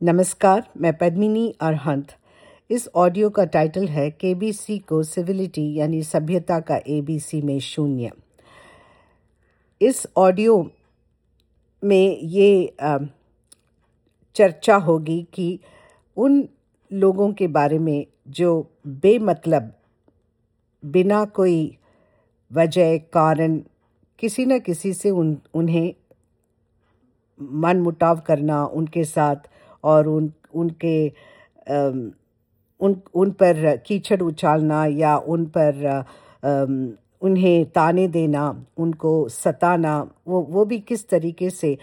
नमस्कार, मैं पद्मिनी अरहंत। इस ऑडियो का टाइटल है केबीसी को सिविलिटी यानी सभ्यता का एबीसी में शून्य। इस ऑडियो में ये चर्चा होगी कि उन लोगों के बारे में जो बेमतलब बिना कोई वजह कारण किसी न किसी से उन्हें मनमुटाव करना उनके साथ और उनके उन पर कीचड़ उछालना या उन पर उन्हें ताने देना, उनको सताना, वो भी किस तरीके से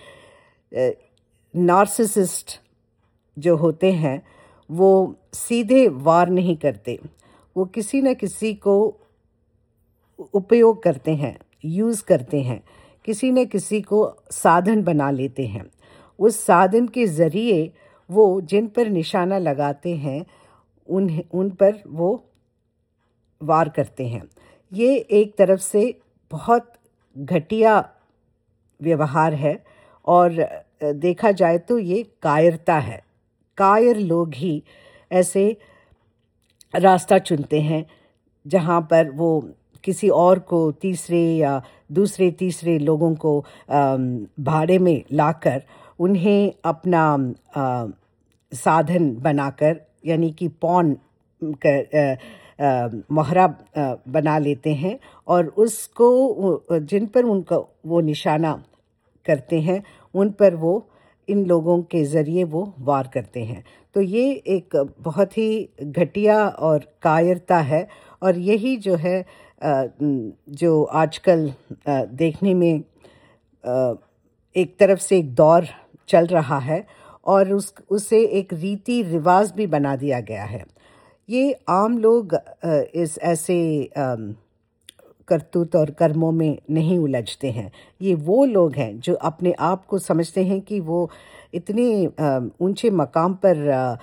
नार्सिसिस्ट जो होते हैं वो सीधे वार नहीं करते, वो किसी न किसी को उपयोग करते हैं, यूज़ करते हैं, किसी न किसी को साधन बना लेते हैं। उस साधन के ज़रिए वो जिन पर निशाना लगाते हैं उन पर वो वार करते हैं। ये एक तरफ से बहुत घटिया व्यवहार है और देखा जाए तो ये कायरता है। कायर लोग ही ऐसे रास्ता चुनते हैं जहाँ पर वो किसी और को तीसरे या दूसरे तीसरे लोगों को भाड़े में लाकर उन्हें अपना साधन बनाकर यानी कि पॉन मोहरा बना लेते हैं और उसको जिन पर उनका वो निशाना करते हैं उन पर वो इन लोगों के ज़रिए वो वार करते हैं। तो ये एक बहुत ही घटिया और कायरता है और यही जो है जो आजकल देखने में एक तरफ से एक दौर चल रहा है और उसे एक रीति रिवाज भी बना दिया गया है। ये आम लोग इस ऐसे करतूत और कर्मों में नहीं उलझते हैं। ये वो लोग हैं जो अपने आप को समझते हैं कि वो इतने ऊंचे मकाम पर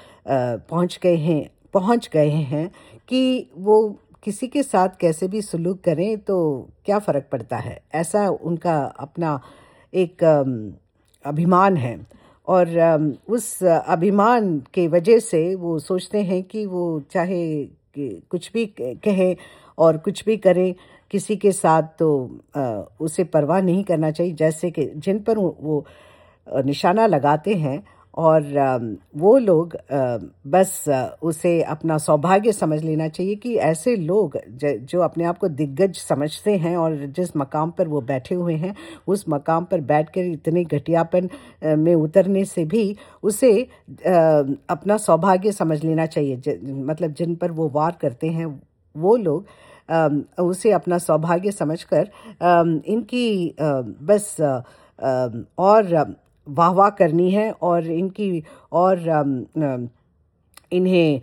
पहुंच गए हैं कि वो किसी के साथ कैसे भी सलूक करें तो क्या फ़र्क पड़ता है, ऐसा उनका अपना एक अभिमान है और उस अभिमान के वजह से वो सोचते हैं कि वो चाहे कुछ भी कहें और कुछ भी करें, किसी के साथ तो उसे परवाह नहीं करना चाहिए। जैसे कि जिन पर वो निशाना लगाते हैं और वो लोग बस उसे अपना सौभाग्य समझ लेना चाहिए कि ऐसे लोग जो अपने आप को दिग्गज समझते हैं और जिस मकाम पर वो बैठे हुए हैं उस मकाम पर बैठकर इतने घटियापन में उतरने से भी उसे अपना सौभाग्य समझ लेना चाहिए। मतलब जिन पर वो वार करते हैं वो लोग उसे अपना सौभाग्य समझकर इनकी बस और वाह करनी है और इनकी और इन्हें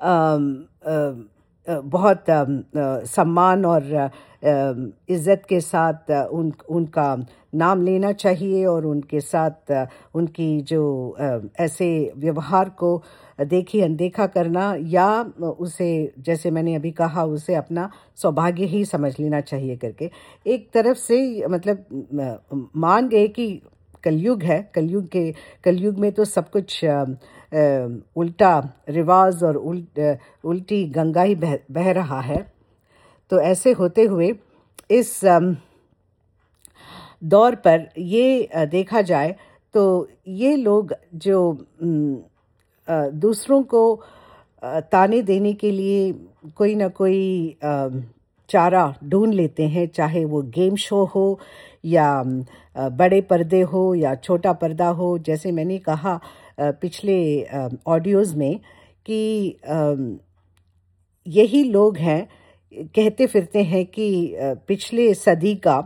बहुत सम्मान और इज़्ज़त के साथ उनका नाम लेना चाहिए और उनके साथ उनकी जो ऐसे व्यवहार को देखी अनदेखा करना या उसे जैसे मैंने अभी कहा उसे अपना सौभाग्य ही समझ लेना चाहिए करके एक तरफ से मतलब मान गए कि कलयुग है। कलयुग में तो सब कुछ उल्टा रिवाज और उल्टी गंगा ही बह रहा है। तो ऐसे होते हुए इस दौर पर ये देखा जाए तो ये लोग जो दूसरों को ताने देने के लिए कोई ना कोई चारा ढूंढ लेते हैं, चाहे वो गेम शो हो या बड़े पर्दे हो या छोटा पर्दा हो। जैसे मैंने कहा पिछले ऑडियोज़ में कि यही लोग हैं कहते फिरते हैं कि पिछले सदी का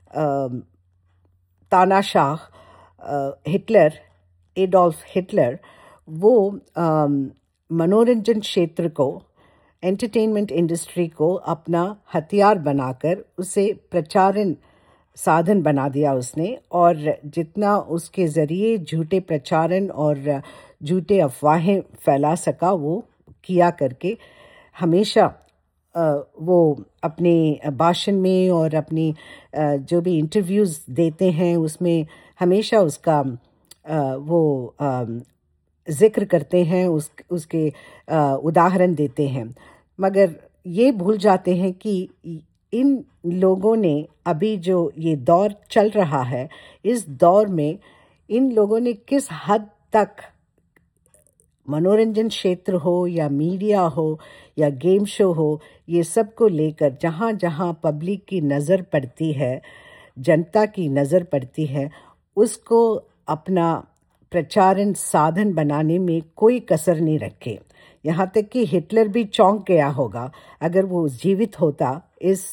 तानाशाह हिटलर, एडोल्फ हिटलर, वो मनोरंजन क्षेत्र को, एंटरटेनमेंट इंडस्ट्री को अपना हथियार बनाकर उसे प्रचारण साधन बना दिया उसने और जितना उसके ज़रिए झूठे प्रचारण और झूठे अफवाहें फैला सका वो किया करके हमेशा वो अपने भाषण में और अपनी जो भी इंटरव्यूज़ देते हैं उसमें हमेशा उसका वो जिक्र करते हैं, उसके उदाहरण देते हैं, मगर ये भूल जाते हैं कि इन लोगों ने अभी जो ये दौर चल रहा है, इस दौर में इन लोगों ने किस हद तक मनोरंजन क्षेत्र हो या मीडिया हो या गेम शो हो, ये सब को लेकर जहाँ जहाँ पब्लिक की नज़र पड़ती है, जनता की नज़र पड़ती है, उसको अपना प्रचारण साधन बनाने में कोई कसर नहीं रखे। यहाँ तक कि हिटलर भी चौंक गया होगा अगर वो जीवित होता इस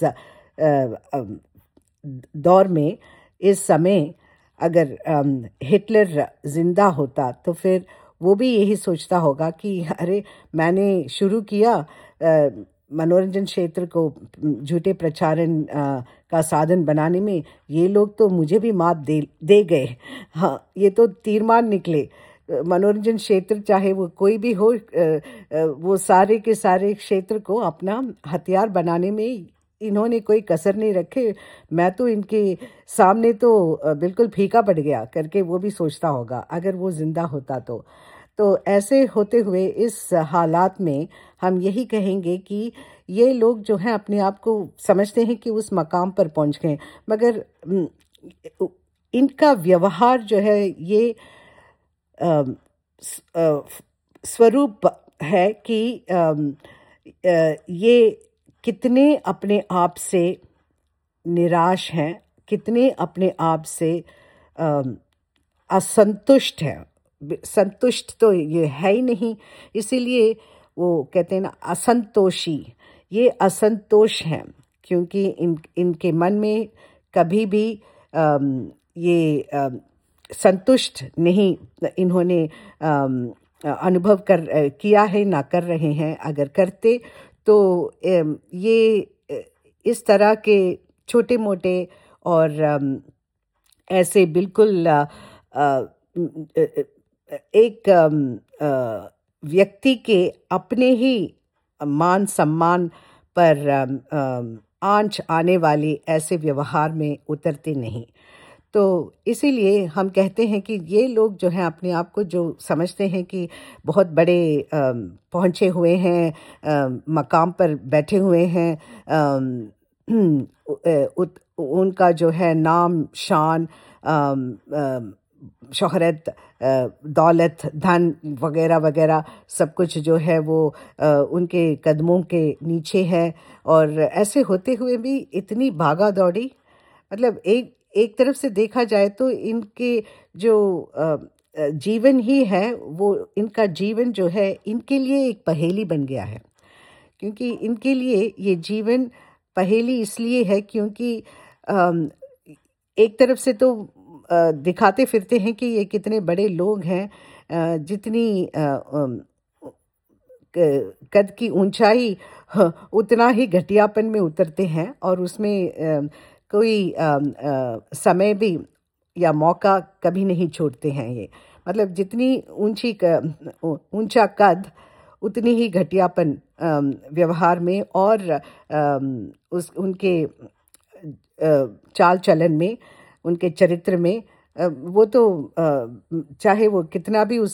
दौर में, इस समय अगर हिटलर जिंदा होता तो फिर वो भी यही सोचता होगा कि अरे मैंने शुरू किया मनोरंजन क्षेत्र को झूठे प्रचारण का साधन बनाने में, ये लोग तो मुझे भी मात दे गए। हाँ, ये तो तीरमान निकले। मनोरंजन क्षेत्र चाहे वो कोई भी हो, वो सारे के सारे क्षेत्र को अपना हथियार बनाने में इन्होंने कोई कसर नहीं रखे। मैं तो इनके सामने तो बिल्कुल फीका पड़ गया करके वो भी सोचता होगा अगर वो जिंदा होता तो ऐसे होते हुए इस हालात में हम यही कहेंगे कि ये लोग जो हैं अपने आप को समझते हैं कि उस मकाम पर पहुंच गए, मगर इनका व्यवहार जो है ये स्वरूप है कि ये कितने अपने आप से निराश हैं, कितने अपने आप से असंतुष्ट हैं। संतुष्ट तो ये है ही नहीं, इसीलिए वो कहते हैं ना असंतोषी, ये असंतोष हैं क्योंकि इनके मन में कभी भी ये संतुष्ट नहीं इन्होंने अनुभव किया है, ना कर रहे हैं। अगर करते तो ये इस तरह के छोटे मोटे और ऐसे बिल्कुल एक व्यक्ति के अपने ही मान सम्मान पर आंच आने वाले ऐसे व्यवहार में उतरते नहीं। तो इसीलिए हम कहते हैं कि ये लोग जो हैं अपने आप को जो समझते हैं कि बहुत बड़े पहुँचे हुए हैं, मकाम पर बैठे हुए हैं, उनका जो है नाम शान, शोहरत, दौलत, धन वगैरह वगैरह सब कुछ जो है वो उनके कदमों के नीचे है। और ऐसे होते हुए भी इतनी भागा दौड़ी, मतलब एक तरफ से देखा जाए तो इनके जो जीवन ही है, वो इनका जीवन जो है इनके लिए एक पहेली बन गया है। क्योंकि इनके लिए ये जीवन पहेली इसलिए है क्योंकि एक तरफ से तो दिखाते फिरते हैं कि ये कितने बड़े लोग हैं, जितनी कद की ऊंचाई उतना ही घटियापन में उतरते हैं, और उसमें कोई समय भी या मौका कभी नहीं छोड़ते हैं। ये मतलब जितनी ऊंचा कद उतनी ही घटियापन व्यवहार में और उनके चाल चलन में, उनके चरित्र में। वो तो चाहे वो कितना भी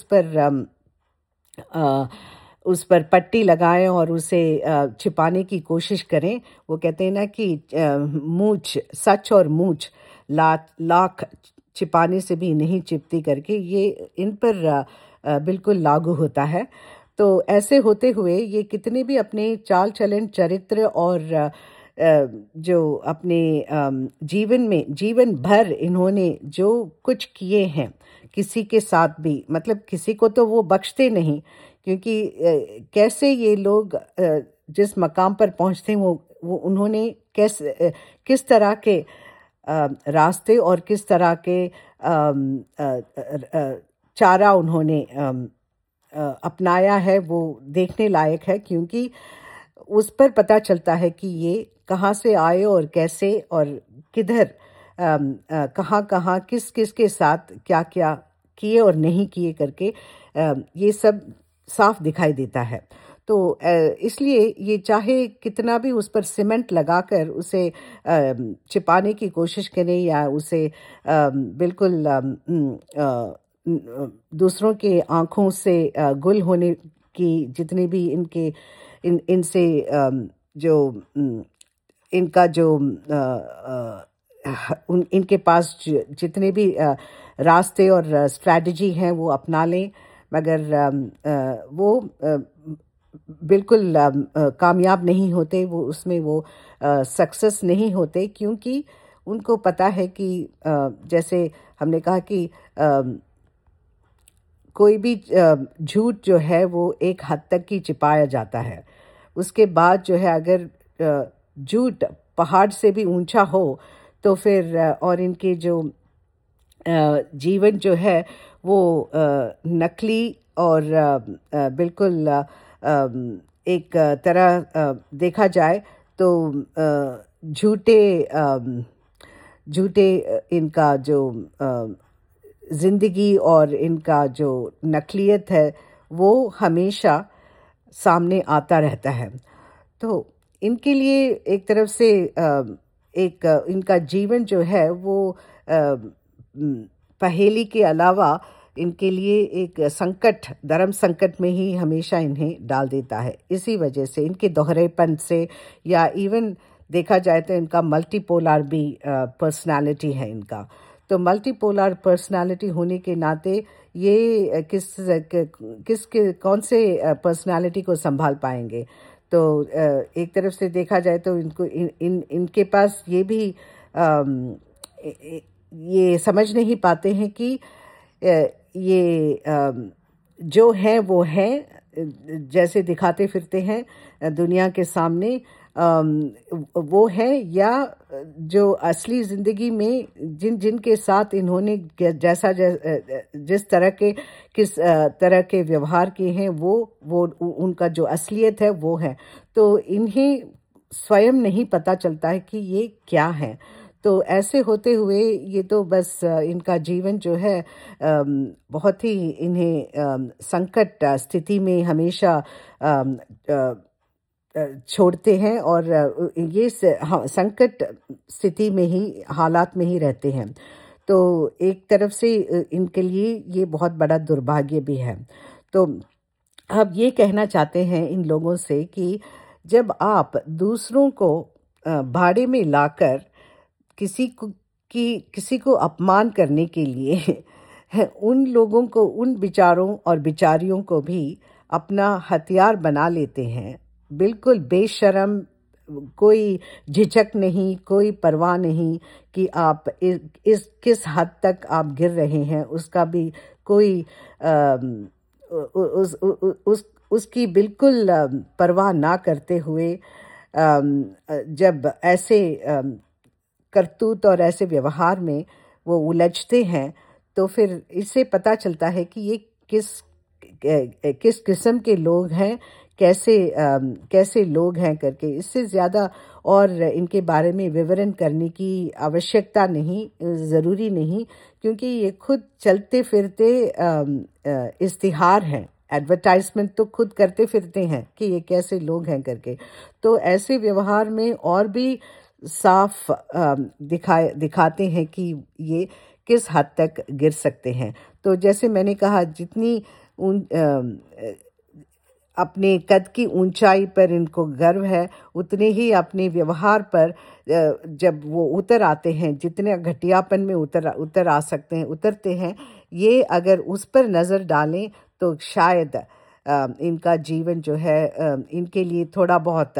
उस पर पट्टी लगाएं और उसे छिपाने की कोशिश करें, वो कहते हैं ना कि मूंछ, सच और मूंछ लाख छिपाने से भी नहीं चिपती करके, ये इन पर बिल्कुल लागू होता है। तो ऐसे होते हुए ये कितने भी अपने चाल चलन, चरित्र और जो अपने जीवन भर इन्होंने जो कुछ किए हैं किसी के साथ भी, मतलब किसी को तो वो बख्शते नहीं, क्योंकि कैसे ये लोग जिस मकाम पर पहुंचते हैं वो उन्होंने किस तरह के रास्ते और किस तरह के चारा उन्होंने अपनाया है, वो देखने लायक है। क्योंकि उस पर पता चलता है कि ये कहाँ से आए और कैसे और किधर, कहाँ किस के साथ क्या क्या किए और नहीं किए करके ये सब साफ दिखाई देता है। तो इसलिए ये चाहे कितना भी उस पर सीमेंट लगाकर उसे छिपाने की कोशिश करें या उसे बिल्कुल दूसरों के आँखों से गुल होने की जितनी भी इनसे जो इनका जो इनके पास जितने भी रास्ते और स्ट्रैटेजी हैं वो अपना लें, मगर वो बिल्कुल कामयाब नहीं होते, वो उसमें वो सक्सेस नहीं होते, क्योंकि उनको पता है कि जैसे हमने कहा कि कोई भी झूठ जो है वो एक हद तक ही छिपाया जाता है। उसके बाद जो है अगर झूठ पहाड़ से भी ऊंचा हो तो फिर और इनके जो जीवन जो है वो नकली और बिल्कुल एक तरह देखा जाए तो झूठे इनका जो ज़िंदगी और इनका जो नकलियत है वो हमेशा सामने आता रहता है। तो इनके लिए एक तरफ से इनका जीवन जो है वो पहेली के अलावा इनके लिए एक संकट, धर्म संकट में ही हमेशा इन्हें डाल देता है। इसी वजह से इनके दोहरेपन से, या इवन देखा जाए तो इनका मल्टीपोलर भी पर्सनालिटी है इनका। तो मल्टीपोलर पर्सनालिटी होने के नाते ये कौन से पर्सनालिटी को संभाल पाएंगे। तो एक तरफ से देखा जाए तो इनको इनके पास ये भी ये समझ नहीं पाते हैं कि ये जो है वो है, जैसे दिखाते फिरते हैं दुनिया के सामने वो है, या जो असली ज़िंदगी में जिनके साथ इन्होंने जिस तरह के किस तरह के व्यवहार किए हैं वो उनका जो असलियत है वो है। तो इन्हें स्वयं नहीं पता चलता है कि ये क्या है। तो ऐसे होते हुए ये तो बस इनका जीवन जो है बहुत ही इन्हें संकट स्थिति में हमेशा छोड़ते हैं, और ये संकट स्थिति में ही, हालात में ही रहते हैं। तो एक तरफ से इनके लिए ये बहुत बड़ा दुर्भाग्य भी है। तो अब ये कहना चाहते हैं इन लोगों से कि जब आप दूसरों को भाड़े में लाकर किसी को अपमान करने के लिए उन लोगों को, उन विचारों और विचारियों को भी अपना हथियार बना लेते हैं, बिल्कुल बेशर्म, कोई झिझक नहीं, कोई परवाह नहीं कि आप इस किस हद तक आप गिर रहे हैं, उसका भी कोई उसकी बिल्कुल परवाह ना करते हुए जब ऐसे करतूत और ऐसे व्यवहार में वो उलझते हैं, तो फिर इससे पता चलता है कि ये किस किस्म के लोग हैं, कैसे लोग हैं करके। इससे ज़्यादा और इनके बारे में विवरण करने की आवश्यकता नहीं, ज़रूरी नहीं, क्योंकि ये खुद चलते फिरते इश्तिहार हैं, एडवर्टाइजमेंट तो खुद करते फिरते हैं कि ये कैसे लोग हैं करके। तो ऐसे व्यवहार में और भी साफ दिखाते हैं कि ये किस हद तक गिर सकते हैं। तो जैसे मैंने कहा, जितनी अपने कद की ऊंचाई पर इनको गर्व है, उतने ही अपने व्यवहार पर जब वो उतर आते हैं, जितने घटियापन में उतर आ सकते हैं, उतरते हैं, ये अगर उस पर नज़र डालें तो शायद इनका जीवन जो है इनके लिए थोड़ा बहुत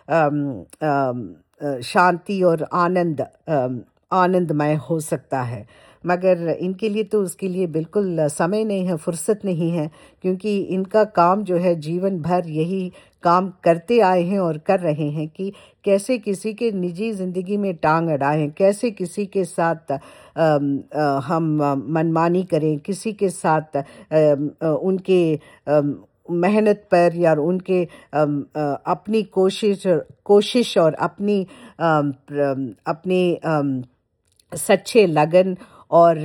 शांति और आनंदमय हो सकता है। मगर इनके लिए तो उसके लिए बिल्कुल समय नहीं है, फुर्सत नहीं है, क्योंकि इनका काम जो है जीवन भर यही काम करते आए हैं और कर रहे हैं कि कैसे किसी के निजी ज़िंदगी में टांग अड़ाएं, कैसे किसी के साथ हम मनमानी करें, किसी के साथ उनके मेहनत पर या उनके अपनी कोशिश और अपने सच्चे लगन और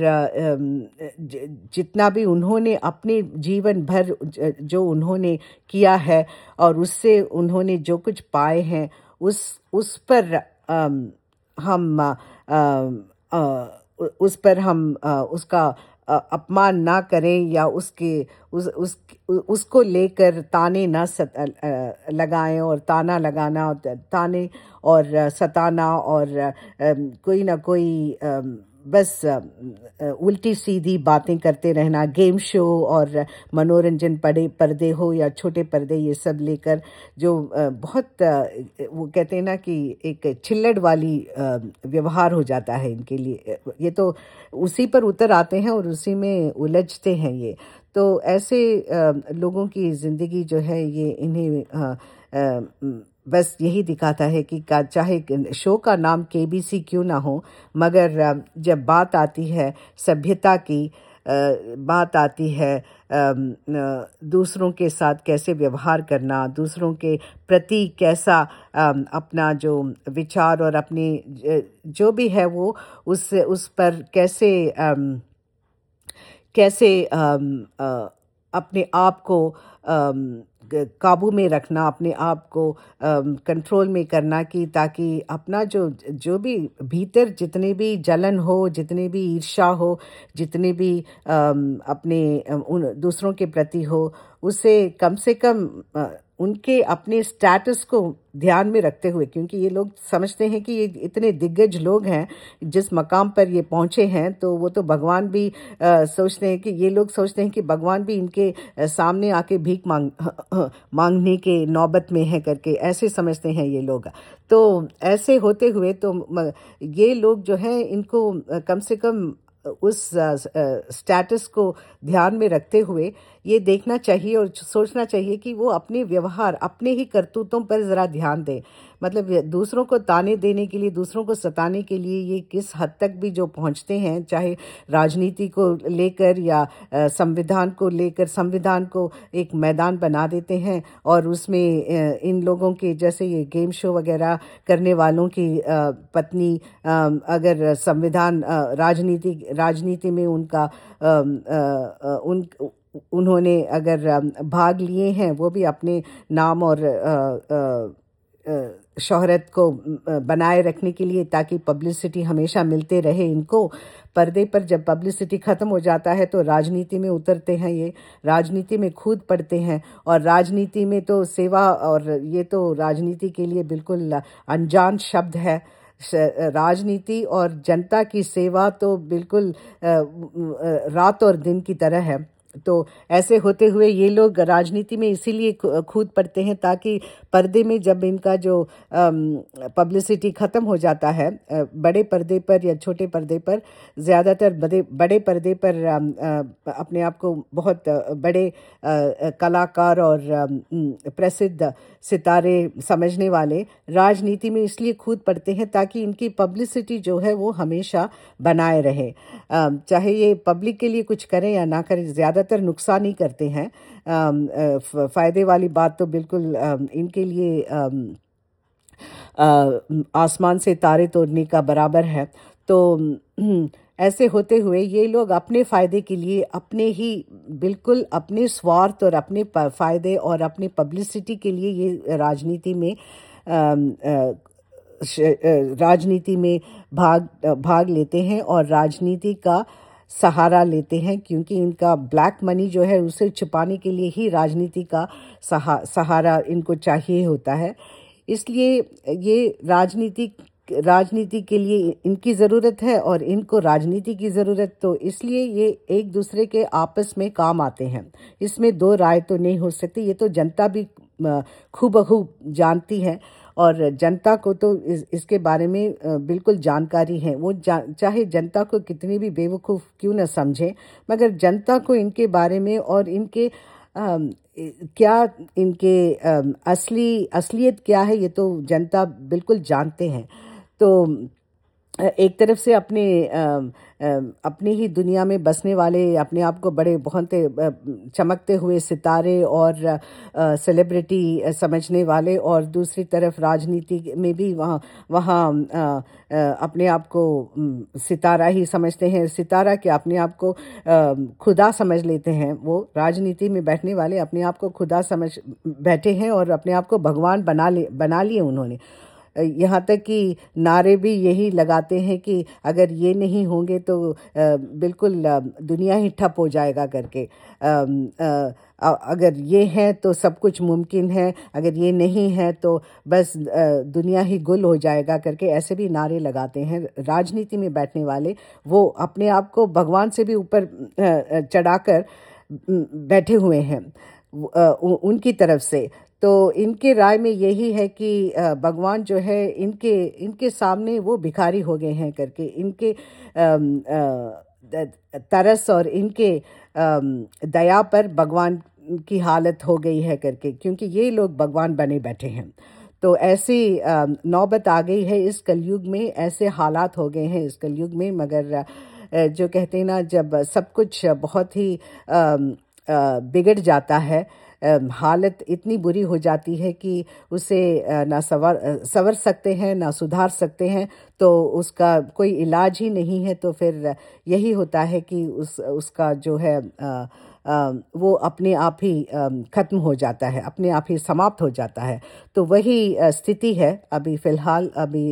जितना भी उन्होंने अपने जीवन भर जो उन्होंने किया है और उससे उन्होंने जो कुछ पाए हैं, उस पर हम उसका अपमान ना करें या उसको लेकर ताने ना लगाएं, और ताना लगाना, ताने और सताना और कोई ना कोई बस उल्टी सीधी बातें करते रहना, गेम शो और मनोरंजन बड़े पर्दे हो या छोटे पर्दे, ये सब लेकर जो बहुत वो कहते हैं ना कि एक छिल्लड़ वाली व्यवहार हो जाता है इनके लिए। ये तो उसी पर उतर आते हैं और उसी में उलझते हैं ये। तो ऐसे लोगों की ज़िंदगी जो है ये इन्हें बस यही दिखाता है कि चाहे शो का नाम केबीसी क्यों ना हो, मगर जब बात आती है सभ्यता की, बात आती है दूसरों के साथ कैसे व्यवहार करना, दूसरों के प्रति कैसा अपना जो विचार और अपने जो भी है वो उस पर कैसे अपने आप को काबू में रखना, अपने आप को कंट्रोल में करना, कि ताकि अपना जो भी भीतर जितने भी जलन हो, जितने भी ईर्ष्या हो, जितने भी अपने उन दूसरों के प्रति हो, उसे कम से कम उनके अपने स्टेटस को ध्यान में रखते हुए, क्योंकि ये लोग समझते हैं कि ये इतने दिग्गज लोग हैं, जिस मकाम पर ये पहुंचे हैं, तो वो तो भगवान भी सोचते हैं कि ये लोग सोचते हैं कि भगवान भी इनके सामने आके भीख मांगने के नौबत में है करके ऐसे समझते हैं ये लोग। तो ऐसे होते हुए तो ये लोग जो हैं इनको कम से कम उस स्टेटस को ध्यान में रखते हुए ये देखना चाहिए और सोचना चाहिए कि वो अपने व्यवहार, अपने ही करतूतों पर ज़रा ध्यान दें। मतलब दूसरों को ताने देने के लिए, दूसरों को सताने के लिए ये किस हद तक भी जो पहुंचते हैं, चाहे राजनीति को लेकर या संविधान को लेकर, संविधान को एक मैदान बना देते हैं और उसमें इन लोगों के जैसे ये गेम शो वगैरह करने वालों की पत्नी अगर संविधान राजनीति में उनका उन्होंने अगर भाग लिए हैं, वो भी अपने नाम और शोहरत को बनाए रखने के लिए, ताकि पब्लिसिटी हमेशा मिलते रहे इनको। पर्दे पर जब पब्लिसिटी ख़त्म हो जाता है तो राजनीति में उतरते हैं, ये राजनीति में कूद पड़ते हैं, और राजनीति में तो सेवा, और ये तो राजनीति के लिए बिल्कुल अनजान शब्द है। राजनीति और जनता की सेवा तो बिल्कुल रात और दिन की तरह है। तो ऐसे होते हुए ये लोग राजनीति में इसीलिए कूद पड़ते हैं, ताकि पर्दे में जब इनका जो पब्लिसिटी ख़त्म हो जाता है, बड़े पर्दे पर या छोटे पर्दे पर, ज़्यादातर बड़े पर्दे पर अपने आप को बहुत बड़े कलाकार और प्रसिद्ध सितारे समझने वाले राजनीति में इसलिए कूद पड़ते हैं ताकि इनकी पब्लिसिटी जो है वो हमेशा बनाए रहे। चाहे ये पब्लिक के लिए कुछ करें या ना करें, ज़्यादातर नुकसान ही करते हैं। फ़ायदे वाली बात तो बिल्कुल इनके लिए आसमान से तारे तोड़ने का बराबर है। तो ऐसे होते हुए ये लोग अपने फ़ायदे के लिए, अपने ही बिल्कुल अपने स्वार्थ और अपने फ़ायदे और अपने पब्लिसिटी के लिए ये राजनीति में भाग लेते हैं और राजनीति का सहारा लेते हैं, क्योंकि इनका ब्लैक मनी जो है उसे छुपाने के लिए ही राजनीति का सहारा इनको चाहिए होता है। इसलिए ये राजनीति के लिए इनकी ज़रूरत है और इनको राजनीति की ज़रूरत, तो इसलिए ये एक दूसरे के आपस में काम आते हैं। इसमें दो राय तो नहीं हो सकती। ये तो जनता भी खूबखूब जानती है, और जनता को तो इसके बारे में बिल्कुल जानकारी है। वो चाहे जनता को कितनी भी बेवकूफ़ क्यों न समझे, मगर जनता को इनके बारे में और इनके क्या इनके असलियत क्या है, ये तो जनता बिल्कुल जानते हैं। तो एक तरफ से अपनी ही दुनिया में बसने वाले, अपने आप को बड़े बहुत चमकते हुए सितारे और सेलिब्रिटी समझने वाले, और दूसरी तरफ राजनीति में भी वहाँ अपने आप को सितारा ही समझते हैं। सितारा क्या, अपने आप को खुदा समझ लेते हैं। वो राजनीति में बैठने वाले अपने आप को खुदा समझ बैठे हैं और अपने आप को भगवान बना लिए उन्होंने। यहाँ तक कि नारे भी यही लगाते हैं कि अगर ये नहीं होंगे तो बिल्कुल दुनिया ही ठप हो जाएगा करके। अगर ये है तो सब कुछ मुमकिन है, अगर ये नहीं है तो बस दुनिया ही गुल हो जाएगा करके ऐसे भी नारे लगाते हैं राजनीति में बैठने वाले। वो अपने आप को भगवान से भी ऊपर चढ़ाकर बैठे हुए हैं उनकी तरफ से। तो इनके राय में यही है कि भगवान जो है इनके सामने वो भिखारी हो गए हैं करके, इनके तरस और इनके दया पर भगवान की हालत हो गई है करके, क्योंकि ये लोग भगवान बने बैठे हैं। तो ऐसी नौबत आ गई है इस कलयुग में, ऐसे हालात हो गए हैं इस कलयुग में। मगर जो कहते हैं ना, जब सब कुछ बहुत ही बिगड़ जाता है, हालत इतनी बुरी हो जाती है कि उसे ना संवर सकते हैं ना सुधार सकते हैं, तो उसका कोई इलाज ही नहीं है। तो फिर यही होता है कि उसका जो है वो अपने आप ही ख़त्म हो जाता है, अपने आप ही समाप्त हो जाता है। तो वही स्थिति है अभी फ़िलहाल, अभी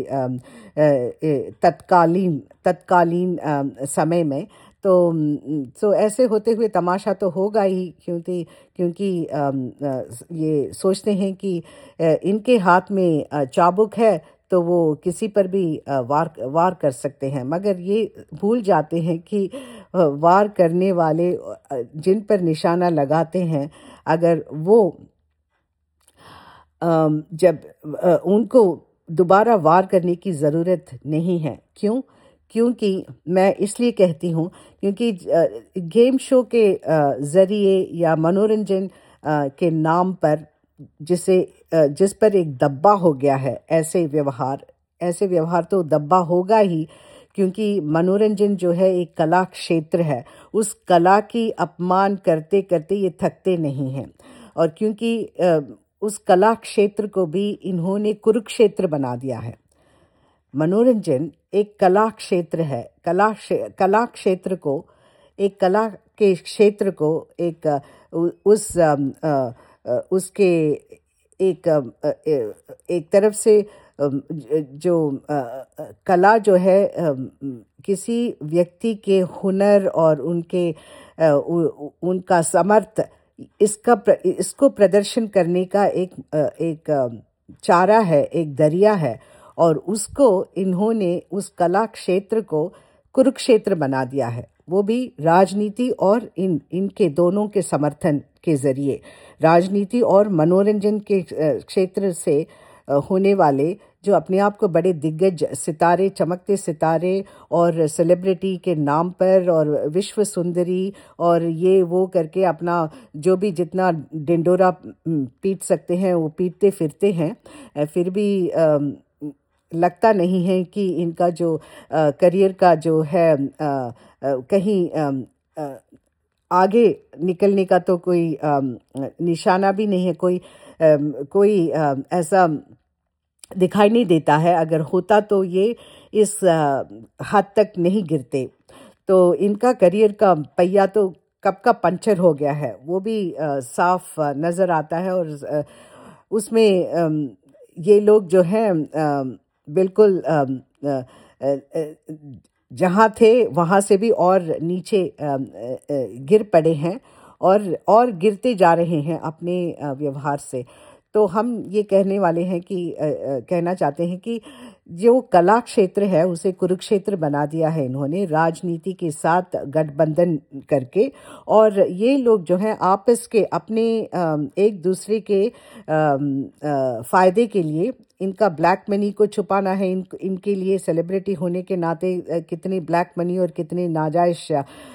तत्कालीन समय में। तो ऐसे होते हुए तमाशा तो होगा ही, क्योंकि ये सोचते हैं कि इनके हाथ में चाबुक है तो वो किसी पर भी वार कर सकते हैं। मगर ये भूल जाते हैं कि वार करने वाले जिन पर निशाना लगाते हैं, अगर वो जब उनको दोबारा वार करने की ज़रूरत नहीं है। क्योंकि मैं इसलिए कहती हूँ क्योंकि गेम शो के ज़रिए या मनोरंजन के नाम पर जिस पर एक दब्बा हो गया है, ऐसे व्यवहार तो दब्बा होगा ही, क्योंकि मनोरंजन जो है एक कला क्षेत्र है। उस कला की अपमान करते करते ये थकते नहीं हैं। और क्योंकि उस कला क्षेत्र को भी इन्होंने कुरुक्षेत्र बना दिया है। मनोरंजन एक कला क्षेत्र है। कला क्षेत्र को, एक कला के क्षेत्र को एक उसके एक तरफ से जो कला जो है किसी व्यक्ति के हुनर और उनका समर्थ, इसको प्रदर्शन करने का एक चारा है, एक दरिया है। और उसको इन्होंने, उस कला क्षेत्र को कुरुक्षेत्र बना दिया है, वो भी राजनीति और इनके दोनों के समर्थन के ज़रिए। राजनीति और मनोरंजन के क्षेत्र से होने वाले जो अपने आप को बड़े दिग्गज सितारे, चमकते सितारे और सेलिब्रिटी के नाम पर और विश्व सुंदरी और ये वो करके अपना जो भी जितना डिंडोरा पीट सकते हैं वो पीटते फिरते हैं, फिर भी लगता नहीं है कि इनका जो करियर का जो है कहीं आगे निकलने का तो कोई निशाना भी नहीं है, कोई ऐसा दिखाई नहीं देता है। अगर होता तो ये इस हद तक नहीं गिरते। तो इनका करियर का पहिया तो कब का पंचर हो गया है, वो भी साफ नज़र आता है। और उसमें ये लोग जो हैं बिल्कुल जहाँ थे वहाँ से भी और नीचे गिर पड़े हैं और गिरते जा रहे हैं अपने व्यवहार से। तो हम ये कहना चाहते हैं कि जो कला क्षेत्र है उसे कुरुक्षेत्र बना दिया है इन्होंने, राजनीति के साथ गठबंधन करके। और ये लोग जो हैं आपस के अपने एक दूसरे के फ़ायदे के लिए, इनका ब्लैक मनी को छुपाना है। इनके लिए सेलिब्रिटी होने के नाते कितने ब्लैक मनी और कितने नाजायज़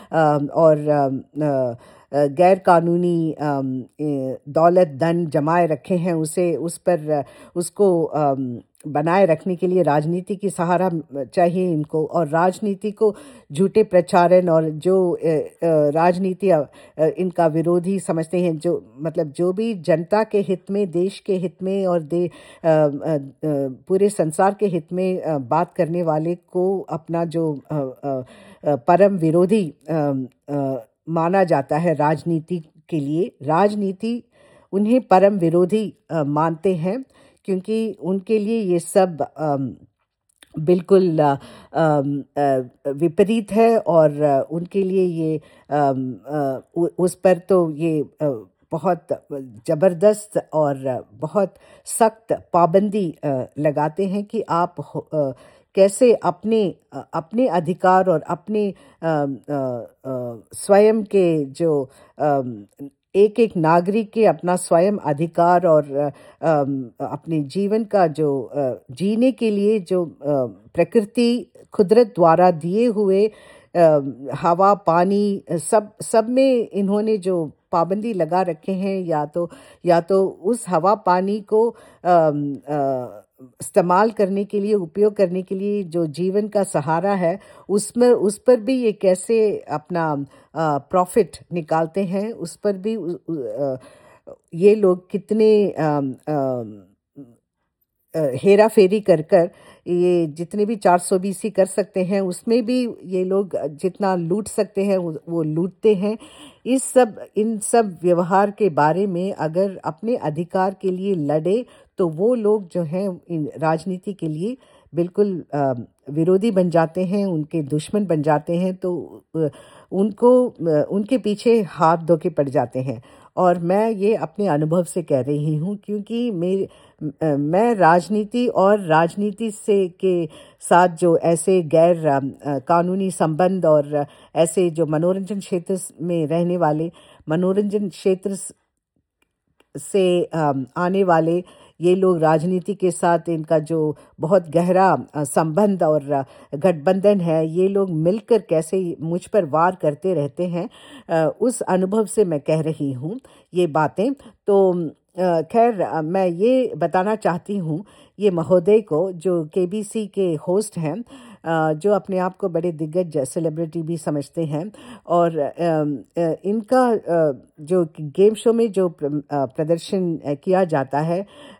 और गैर कानूनी दौलत धन जमाए रखे हैं, उसको बनाए रखने के लिए राजनीति की सहारा चाहिए इनको। और राजनीति को झूठे प्रचारण और जो राजनीति इनका विरोधी समझते हैं, जो भी जनता के हित में, देश के हित में और पूरे संसार के हित में बात करने वाले को अपना जो परम विरोधी माना जाता है राजनीति के लिए। राजनीति उन्हें परम विरोधी मानते हैं, क्योंकि उनके लिए ये सब बिल्कुल विपरीत है, और उनके लिए ये उस पर तो ये बहुत ज़बरदस्त और बहुत सख्त पाबंदी लगाते हैं कि आप कैसे अपने अधिकार और अपने स्वयं के जो एक एक नागरिक के अपना स्वयं अधिकार और अपने जीवन का जो जीने के लिए जो प्रकृति कुदरत द्वारा दिए हुए हवा पानी सब में इन्होंने जो पाबंदी लगा रखे हैं, या तो उस हवा पानी को इस्तेमाल करने के लिए, उपयोग करने के लिए जो जीवन का सहारा है, उस पर भी ये कैसे अपना प्रॉफिट निकालते हैं, उस पर भी ये लोग कितने हेरा फेरी कर ये जितने भी 420 कर सकते हैं, उसमें भी ये लोग जितना लूट सकते हैं वो लूटते हैं। इन सब व्यवहार के बारे में अगर अपने अधिकार के लिए लड़े तो वो लोग जो हैं इन राजनीति के लिए बिल्कुल विरोधी बन जाते हैं, उनके दुश्मन बन जाते हैं, तो उनके पीछे हाथ धो के पड़ जाते हैं। और मैं ये अपने अनुभव से कह रही हूँ, क्योंकि मैं राजनीति और राजनीति से के साथ जो ऐसे गैर कानूनी संबंध और ऐसे जो मनोरंजन क्षेत्र में रहने वाले, मनोरंजन क्षेत्र से आने वाले ये लोग, राजनीति के साथ इनका जो बहुत गहरा संबंध और गठबंधन है, ये लोग मिलकर कैसे मुझ पर वार करते रहते हैं, उस अनुभव से मैं कह रही हूँ ये बातें। तो खैर मैं ये बताना चाहती हूँ ये महोदय को, जो केबीसी के होस्ट हैं, जो अपने आप को बड़े दिग्गज सेलिब्रिटी भी समझते हैं, और इनका जो गेम शो में जो प्रदर्शन किया जाता है,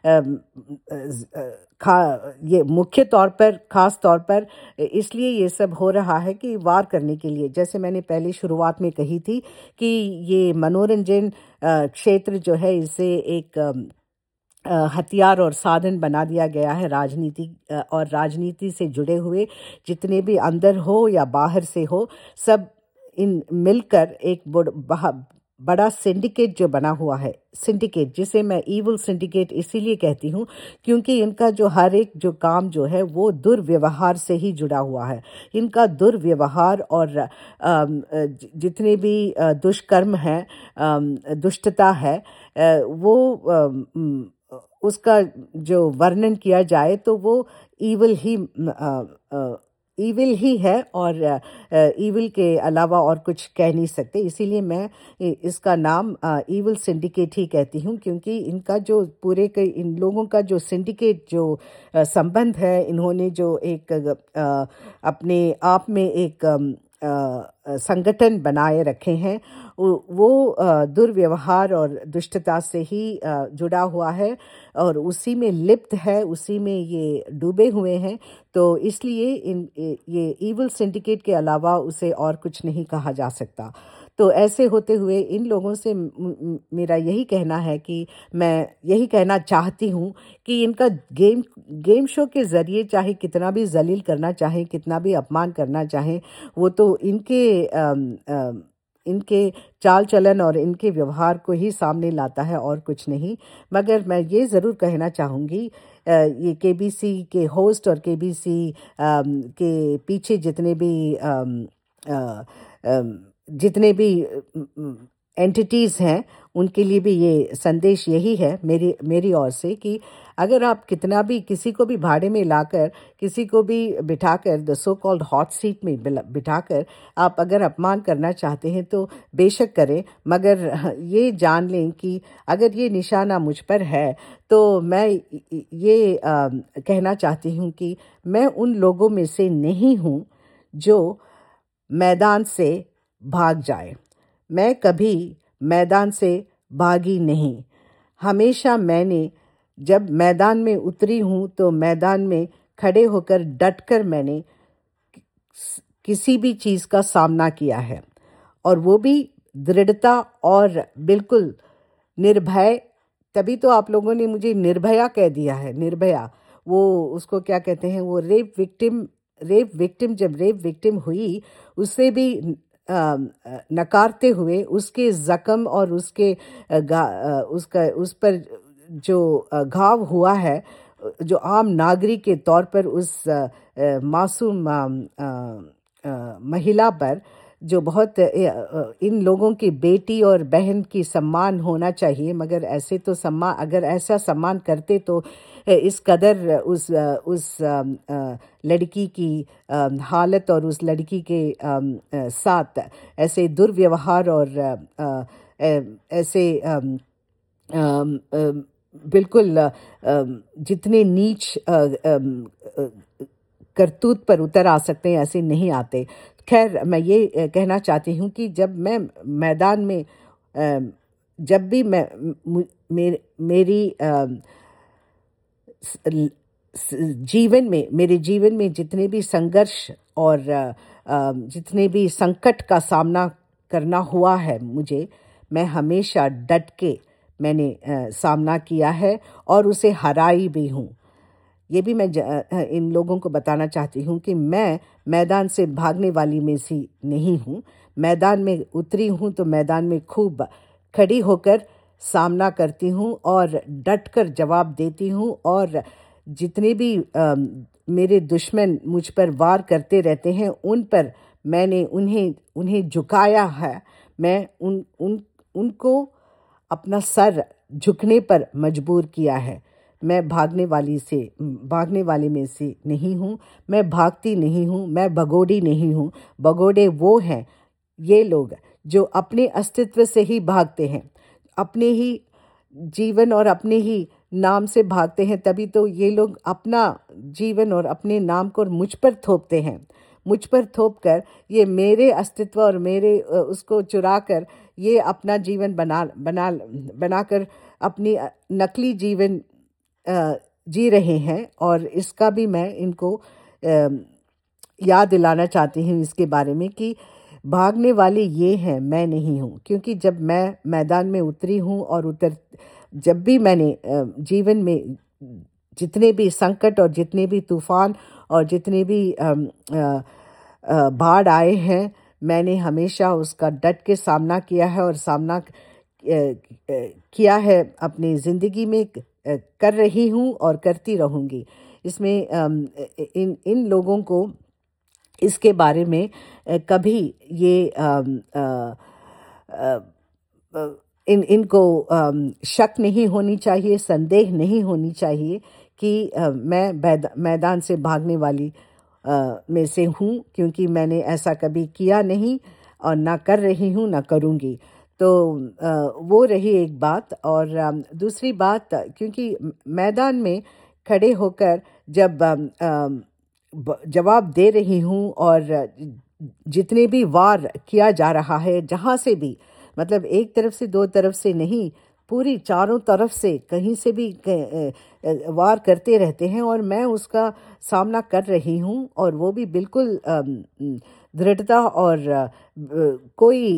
ये मुख्य तौर पर, खास तौर पर इसलिए ये सब हो रहा है कि वार करने के लिए, जैसे मैंने पहले शुरुआत में कही थी कि ये मनोरंजन क्षेत्र जो है, इसे एक हथियार और साधन बना दिया गया है राजनीति, और राजनीति से जुड़े हुए जितने भी अंदर हो या बाहर से हो, सब इन मिलकर एक बड़ा सिंडिकेट जो बना हुआ है, सिंडिकेट जिसे मैं ईविल सिंडिकेट इसीलिए कहती हूँ क्योंकि इनका जो हर एक जो काम जो है वो दुर्व्यवहार से ही जुड़ा हुआ है। इनका दुर्व्यवहार और जितने भी दुष्कर्म हैं, दुष्टता है, वो उसका जो वर्णन किया जाए तो वो ईविल ही है, और ईविल के अलावा और कुछ कह नहीं सकते। इसीलिए मैं इसका नाम ईविल सिंडिकेट ही कहती हूँ, क्योंकि इनका जो इन लोगों का जो सिंडिकेट जो संबंध है, इन्होंने जो एक अपने आप में एक संगठन बनाए रखे हैं, वो दुर्व्यवहार और दुष्टता से ही जुड़ा हुआ है और उसी में लिप्त है, उसी में ये डूबे हुए हैं। तो इसलिए ये ईविल सिंडिकेट के अलावा उसे और कुछ नहीं कहा जा सकता। तो ऐसे होते हुए इन लोगों से मेरा यही कहना है कि मैं यही कहना चाहती हूँ कि इनका गेम शो के ज़रिए चाहे कितना भी जलील करना चाहे, कितना भी अपमान करना चाहे, वो तो इनके चाल चलन और इनके व्यवहार को ही सामने लाता है और कुछ नहीं। मगर मैं ये ज़रूर कहना चाहूँगी, ये केबीसी के होस्ट और केबीसी के पीछे जितने भी एंटिटीज़ हैं, उनके लिए भी ये संदेश यही है मेरी ओर से कि अगर आप कितना भी किसी को भी भाड़े में लाकर, किसी को भी बिठाकर the so called hot seat में बिठाकर आप अगर अपमान करना चाहते हैं तो बेशक करें, मगर ये जान लें कि अगर ये निशाना मुझ पर है तो मैं ये कहना चाहती हूँ कि मैं उन लोगों में से नहीं हूँ जो मैदान से भाग जाए। मैं कभी मैदान से भागी नहीं। हमेशा मैंने जब मैदान में उतरी हूँ तो मैदान में खड़े होकर डटकर मैंने किसी भी चीज़ का सामना किया है, और वो भी दृढ़ता और बिल्कुल निर्भय तभी तो आप लोगों ने मुझे निर्भया कह दिया है। निर्भया, वो उसको क्या कहते हैं, वो रेप विक्टिम जब रेप विक्टिम हुई, उससे भी नकारते हुए उसके जख्म और उसके उसका उस पर जो घाव हुआ है, जो आम नागरिक के तौर पर उस मासूम महिला पर, जो बहुत इन लोगों की बेटी और बहन की सम्मान होना चाहिए, मगर ऐसे तो सम्मान, अगर ऐसा सम्मान करते तो इस कदर उस लड़की की हालत और उस लड़की के साथ ऐसे दुर्व्यवहार और ऐसे बिल्कुल जितने नीच करतूत पर उतर आ सकते हैं, ऐसे नहीं आते। खैर, मैं ये कहना चाहती हूँ कि जब मैं मैदान में जब भी मेरी मेरे जीवन में जितने भी संघर्ष और जितने भी संकट का सामना करना हुआ है मुझे, मैं हमेशा डट के मैंने सामना किया है और उसे हराई भी हूँ। ये भी मैं इन लोगों को बताना चाहती हूँ कि मैं मैदान से भागने वाली में से नहीं हूँ। मैदान में उतरी हूँ तो मैदान में खूब खड़ी होकर सामना करती हूँ और डट कर जवाब देती हूँ, और जितने भी मेरे दुश्मन मुझ पर वार करते रहते हैं, उन पर मैंने उन्हें झुकाया है। मैं उनको अपना सर झुकने पर मजबूर किया है। मैं भागने वाले में से नहीं हूँ। मैं भागती नहीं हूँ, मैं भगोड़ी नहीं हूँ। भगोड़े वो हैं, ये लोग जो अपने अस्तित्व से ही भागते हैं, अपने ही जीवन और अपने ही नाम से भागते हैं। तभी तो ये लोग अपना जीवन और अपने नाम को मुझ पर थोपते हैं। मुझ पर थोप कर ये मेरे अस्तित्व और मेरे उसको चुरा कर ये अपना जीवन बनाकर अपनी नकली जीवन जी रहे हैं। और इसका भी मैं इनको याद दिलाना चाहती हूँ इसके बारे में कि भागने वाले ये हैं, मैं नहीं हूँ। क्योंकि जब मैं मैदान में उतरी हूँ और जब भी मैंने जीवन में जितने भी संकट और जितने भी तूफान और जितने भी बाढ़ आए हैं, मैंने हमेशा उसका डट के सामना किया है और सामना किया है अपनी ज़िंदगी में, कर रही हूँ और करती रहूँगी। इसमें इन लोगों को इसके बारे में कभी ये इनको शक नहीं होनी चाहिए, संदेह नहीं होनी चाहिए कि मैं मैदान से भागने वाली में से हूँ, क्योंकि मैंने ऐसा कभी किया नहीं और ना कर रही हूँ, ना करूँगी। तो वो रही एक बात। और दूसरी बात, क्योंकि मैदान में खड़े होकर जब जवाब दे रही हूँ और जितने भी वार किया जा रहा है, जहाँ से भी, मतलब एक तरफ से दो तरफ से नहीं, पूरी चारों तरफ से कहीं से भी वार करते रहते हैं और मैं उसका सामना कर रही हूँ, और वो भी बिल्कुल दृढ़ता और कोई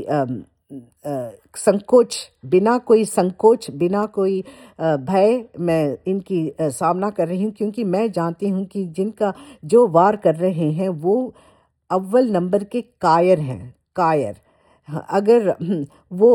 बिना कोई भय मैं इनकी सामना कर रही हूँ। क्योंकि मैं जानती हूँ कि जिनका जो वार कर रहे हैं वो अव्वल नंबर के कायर हैं, कायर। अगर वो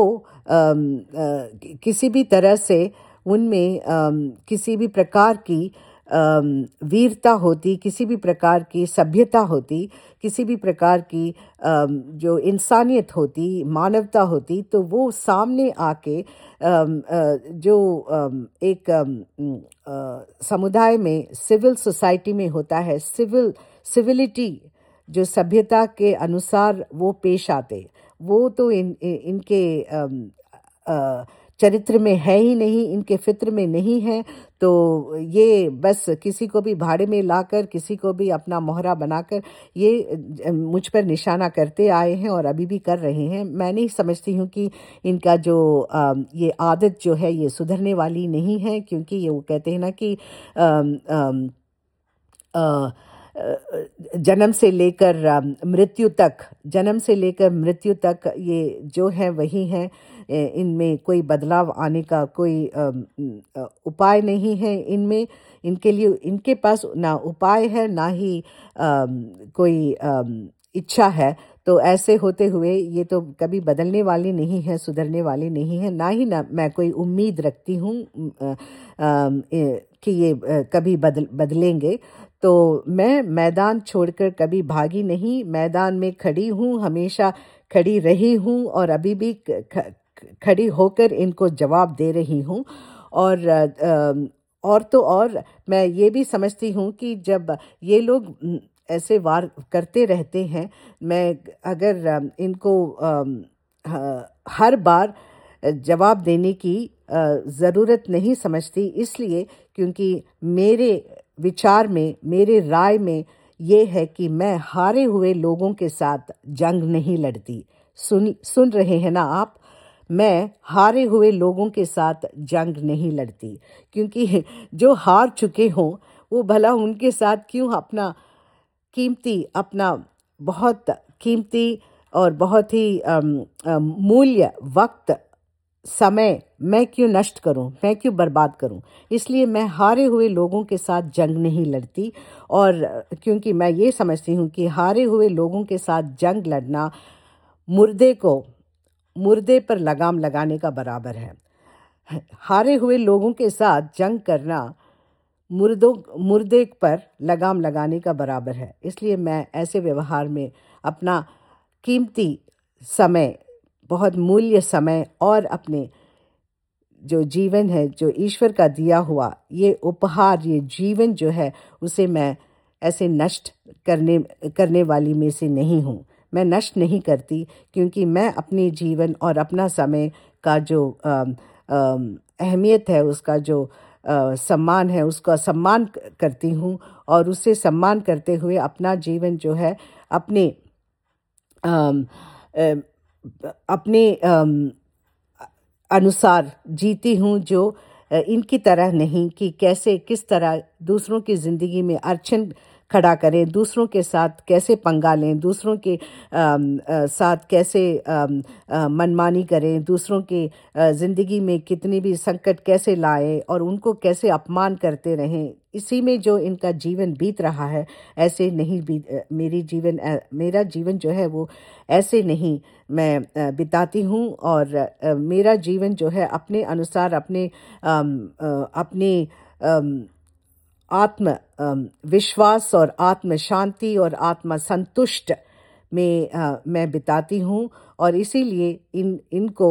किसी भी तरह से उनमें किसी भी प्रकार की वीरता होती, किसी भी प्रकार की सभ्यता होती, किसी भी प्रकार की जो इंसानियत होती, मानवता होती, तो वो सामने आके जो एक समुदाय में, सिविल सोसाइटी में होता है, सिविलिटी, जो सभ्यता के अनुसार वो पेश आते, वो तो इनके चरित्र में है ही नहीं, इनके फित्र में नहीं है। तो ये बस किसी को भी भाड़े में लाकर, किसी को भी अपना मोहरा बनाकर ये मुझ पर निशाना करते आए हैं और अभी भी कर रहे हैं। मैं नहीं समझती हूँ कि इनका जो ये आदत जो है ये सुधरने वाली नहीं है, क्योंकि ये वो कहते हैं ना कि जन्म से लेकर मृत्यु तक ये जो है वही है। इनमें कोई बदलाव आने का कोई उपाय नहीं है। इनके लिए इनके पास ना उपाय है ना ही कोई इच्छा है। तो ऐसे होते हुए ये तो कभी बदलने वाली नहीं है, सुधरने वाली नहीं है, ना मैं कोई उम्मीद रखती हूँ कि ये कभी बदलेंगे। तो मैं मैदान छोड़कर कभी भागी नहीं, मैदान में खड़ी हूँ, हमेशा खड़ी रही हूँ और अभी भी खड़ी होकर इनको जवाब दे रही हूँ। और तो और मैं ये भी समझती हूँ कि जब ये लोग ऐसे वार करते रहते हैं, मैं अगर इनको हर बार जवाब देने की ज़रूरत नहीं समझती, इसलिए क्योंकि मेरे विचार में, मेरे राय में ये है कि मैं हारे हुए लोगों के साथ जंग नहीं लड़ती। सुन रहे हैं ना आप? मैं हारे हुए लोगों के साथ जंग नहीं लड़ती, क्योंकि जो हार चुके हों वो भला उनके साथ क्यों अपना बहुत कीमती और बहुत ही मूल्य वक्त समय मैं क्यों नष्ट करूं, मैं क्यों बर्बाद करूं। इसलिए मैं हारे हुए लोगों के साथ जंग नहीं लड़ती। और क्योंकि मैं ये समझती हूं कि हारे हुए लोगों के साथ जंग लड़ना मुर्दे पर लगाम लगाने का बराबर है। हारे हुए लोगों के साथ जंग करना मुर्दे पर लगाम लगाने का बराबर है। इसलिए मैं ऐसे व्यवहार में अपना कीमती समय, बहुत मूल्य समय और अपने जो जीवन है, जो ईश्वर का दिया हुआ ये उपहार, ये जीवन जो है, उसे मैं ऐसे नष्ट करने वाली में से नहीं हूँ। मैं नष्ट नहीं करती, क्योंकि मैं अपने जीवन और अपना समय का जो अहमियत है, उसका जो सम्मान है, उसका सम्मान करती हूँ। और उससे सम्मान करते हुए अपना जीवन जो है अपने अनुसार जीती हूँ, जो इनकी तरह नहीं कि कैसे किस तरह दूसरों की ज़िंदगी में अड़चन खड़ा करें, दूसरों के साथ कैसे पंगा लें, दूसरों के साथ कैसे मनमानी करें, दूसरों के ज़िंदगी में कितनी भी संकट कैसे लाएं और उनको कैसे अपमान करते रहें। इसी में जो इनका जीवन बीत रहा है, ऐसे नहीं मेरा जीवन जो है वो ऐसे नहीं मैं बिताती हूँ। और मेरा जीवन जो है अपने अनुसार, अपने आत्म विश्वास और आत्म शांति और आत्म संतुष्ट में मैं बिताती हूँ। और इसीलिए इनको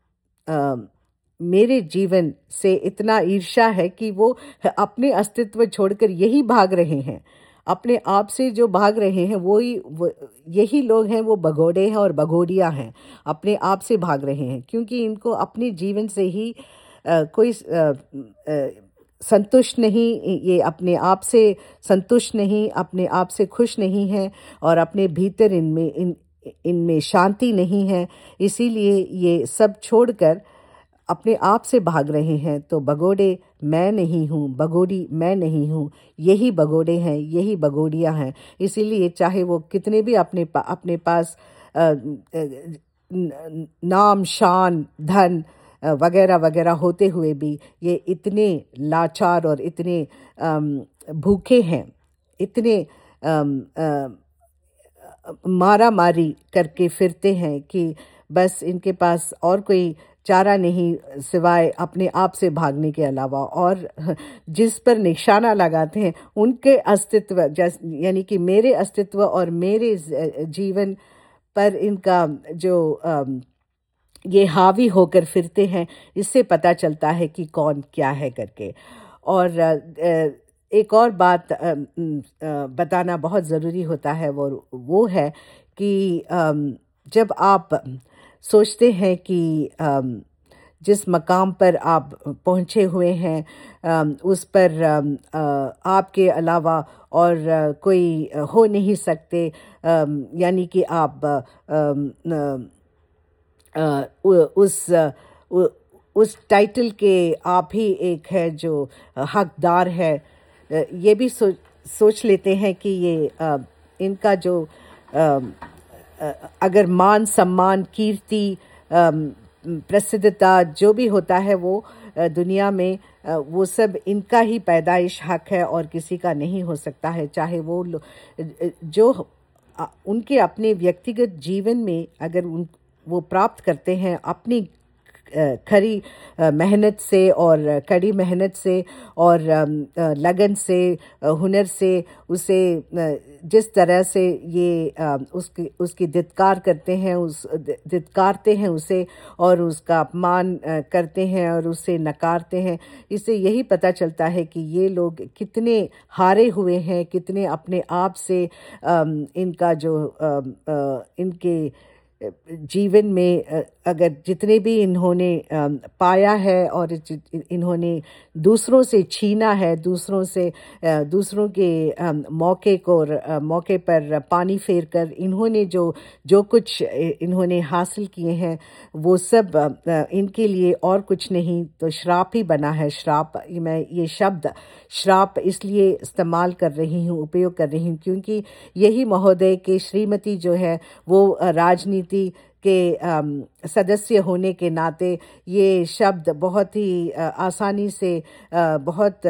मेरे जीवन से इतना ईर्ष्या है कि वो अपने अस्तित्व छोड़कर यही भाग रहे हैं, अपने आप से जो भाग रहे हैं यही लोग हैं, वो भगोड़े हैं और भगोड़ियाँ हैं, अपने आप से भाग रहे हैं, क्योंकि इनको अपने जीवन से ही कोई संतुष्ट नहीं, ये अपने आप से संतुष्ट नहीं, अपने आप से खुश नहीं है और अपने भीतर इनमें शांति नहीं है। इसीलिए ये सब छोड़कर अपने आप से भाग रहे हैं। तो भगोड़े मैं नहीं हूँ, भगोड़ी मैं नहीं हूँ, यही भगोड़े हैं, यही भगोड़ियाँ हैं। इसीलिए चाहे वो कितने भी अपने पास नाम, शान, धन वगैरह वगैरह होते हुए भी ये इतने लाचार और इतने भूखे हैं, इतने मारा मारी करके फिरते हैं कि बस इनके पास और कोई चारा नहीं सिवाय अपने आप से भागने के अलावा। और जिस पर निशाना लगाते हैं उनके अस्तित्व, यानी कि मेरे अस्तित्व और मेरे जीवन पर इनका जो ये हावी होकर फिरते हैं, इससे पता चलता है कि कौन क्या है करके। और एक और बात बताना बहुत ज़रूरी होता है, वो है कि जब आप सोचते हैं कि जिस मकाम पर आप पहुँचे हुए हैं उस पर आपके अलावा और कोई हो नहीं सकते, यानी कि आप उस टाइटल के आप ही एक है जो हकदार है, ये भी सोच लेते हैं कि ये इनका जो अगर मान सम्मान कीर्ति प्रसिद्धता जो भी होता है वो दुनिया में वो सब इनका ही पैदाइश हक है और किसी का नहीं हो सकता है। चाहे वो जो उनके अपने व्यक्तिगत जीवन में अगर वो प्राप्त करते हैं अपनी खरी मेहनत से और कड़ी मेहनत से और लगन से हुनर से उसे जिस तरह से ये उसकी धिक्कार करते हैं धिक्कारते हैं उसे और उसका अपमान करते हैं और उसे नकारते हैं, इससे यही पता चलता है कि ये लोग कितने हारे हुए हैं, कितने अपने आप से इनका जो इनके जीवन में अगर जितने भी इन्होंने पाया है और इन्होंने दूसरों से छीना है, दूसरों के मौके पर पानी फेर कर इन्होंने जो कुछ इन्होंने हासिल किए हैं वो सब इनके लिए और कुछ नहीं तो श्राप ही बना है। श्राप, मैं ये शब्द श्राप इसलिए इस्तेमाल कर रही हूँ, उपयोग कर रही हूँ क्योंकि यही महोदय के श्रीमती जो है वो राजनीति के सदस्य होने के नाते ये शब्द बहुत ही आसानी से बहुत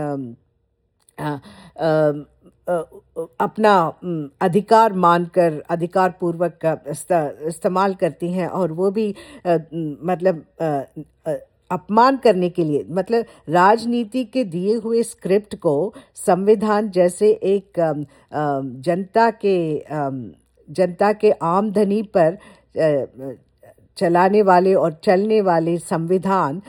अपना अधिकार मानकर अधिकार पूर्वक इस्तेमाल करती हैं और वो भी मतलब अपमान करने के लिए, मतलब राजनीति के दिए हुए स्क्रिप्ट को संविधान जैसे एक जनता के आमदनी पर चलाने वाले और चलने वाले संविधान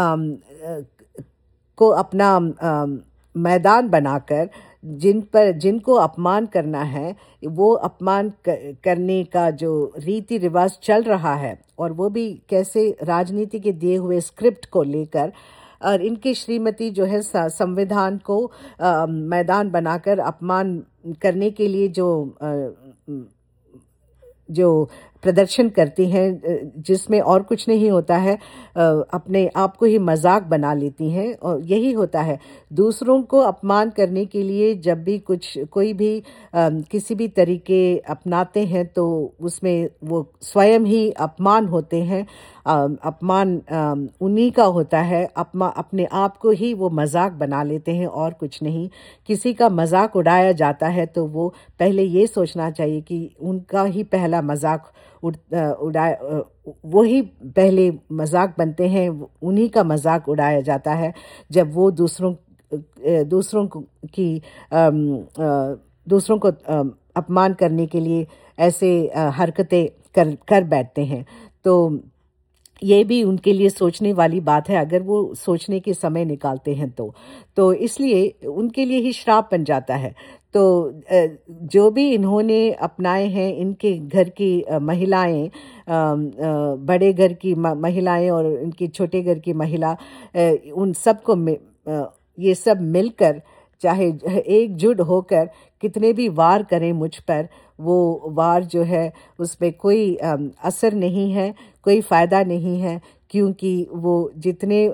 को अपना मैदान बनाकर जिनको अपमान करना है वो अपमान करने का जो रीति रिवाज चल रहा है और वो भी कैसे राजनीति के दिए हुए स्क्रिप्ट को लेकर और इनकी श्रीमती जो है संविधान को मैदान बनाकर अपमान करने के लिए जो प्रदर्शन करती हैं जिसमें और कुछ नहीं होता है, अपने आप को ही मजाक बना लेती हैं और यही होता है। दूसरों को अपमान करने के लिए जब भी कोई भी किसी भी तरीके अपनाते हैं तो उसमें वो स्वयं ही अपमान होते हैं। अपमान उन्हीं का होता है, अपने आप को ही वो मजाक बना लेते हैं और कुछ नहीं। किसी का मजाक उड़ाया जाता है तो वो पहले ये सोचना चाहिए कि उनका ही पहला मजाक वो ही पहले मजाक बनते हैं, उन्हीं का मजाक उड़ाया जाता है जब वो दूसरों को अपमान करने के लिए ऐसे हरकतें कर बैठते हैं। तो ये भी उनके लिए सोचने वाली बात है अगर वो सोचने के समय निकालते हैं तो इसलिए उनके लिए ही श्राप बन जाता है। तो जो भी इन्होंने अपनाए हैं इनके घर की महिलाएं, बड़े घर की महिलाएं और इनके छोटे घर की महिला, उन सबको ये सब मिलकर चाहे एकजुट होकर कितने भी वार करें मुझ पर, वो वार जो है उसमें कोई असर नहीं है, कोई फ़ायदा नहीं है क्योंकि वो जितने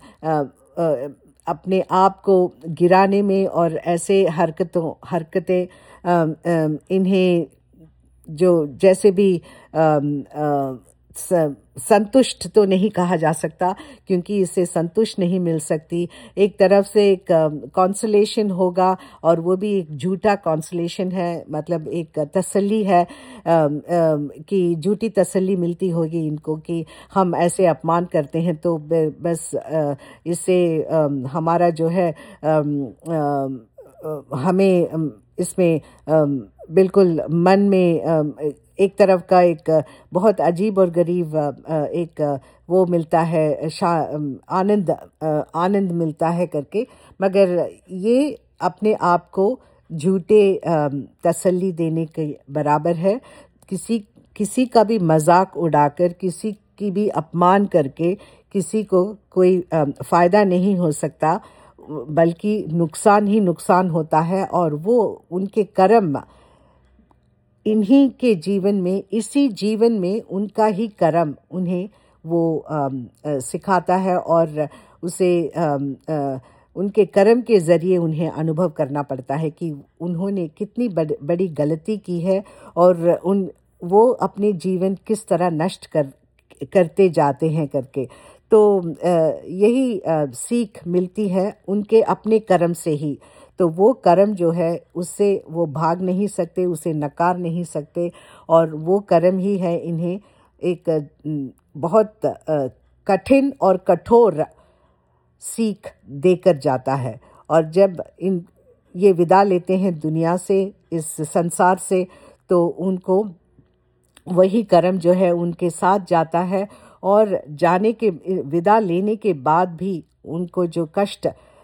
अपने आप को गिराने में और ऐसे हरकतें इन्हें जो जैसे भी संतुष्ट तो नहीं कहा जा सकता क्योंकि इससे संतुष्ट नहीं मिल सकती। एक तरफ से एक कॉन्सोलेशन होगा और वो भी एक झूठा कॉन्सोलेशन है, मतलब एक तसल्ली है कि झूठी तसल्ली मिलती होगी इनको कि हम ऐसे अपमान करते हैं तो बस इससे हमारा जो है हमें इसमें बिल्कुल मन में एक तरफ का एक बहुत अजीब और गरीब एक वो मिलता है, आनंद मिलता है करके, मगर ये अपने आप को झूठे तसल्ली देने के बराबर है। किसी का भी मजाक उड़ाकर, किसी की भी अपमान करके किसी को कोई फ़ायदा नहीं हो सकता, बल्कि नुकसान ही नुकसान होता है और वो उनके कर्म इन्हीं के जीवन में, इसी जीवन में उनका ही कर्म उन्हें वो सिखाता है और उसे उनके कर्म के ज़रिए उन्हें अनुभव करना पड़ता है कि उन्होंने कितनी बड़ी गलती की है और वो अपने जीवन किस तरह नष्ट करते जाते हैं करके। तो यही सीख मिलती है उनके अपने कर्म से ही। तो वो कर्म जो है उससे वो भाग नहीं सकते, उसे नकार नहीं सकते, और वो कर्म ही है इन्हें एक बहुत कठिन और कठोर सीख देकर जाता है। और जब ये विदा लेते हैं दुनिया से, इस संसार से, तो उनको वही कर्म जो है उनके साथ जाता है। और जाने के विदा लेने के बाद भी उनको जो कष्ट